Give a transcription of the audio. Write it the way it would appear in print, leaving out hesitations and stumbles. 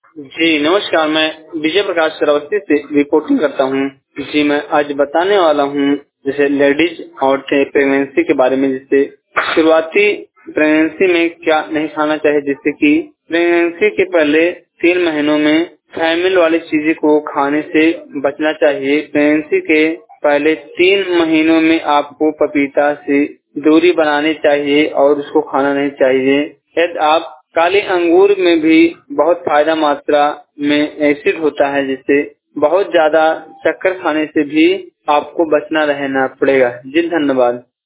जी नमस्कार, मैं विजय प्रकाश श्रावस्ती से रिपोर्टिंग करता हूँ। जी मैं आज बताने वाला हूँ जैसे लेडीज और प्रेगनेंसी के बारे में। जैसे शुरुआती प्रेगनेंसी में क्या नहीं खाना चाहिए, जैसे कि प्रेगनेंसी के पहले 3 महीनों में फैमिल वाली चीजें को खाने से बचना चाहिए। प्रेगनेंसी के पहले 3 महीनों में आपको पपीता से दूरी बनानी चाहिए और उसको खाना नहीं चाहिए। यदि आप काले अंगूर में भी बहुत फायदा मात्रा में एसिड होता है, जिससे बहुत ज्यादा शक्कर खाने से भी आपको बचना रहना पड़ेगा। जी धन्यवाद।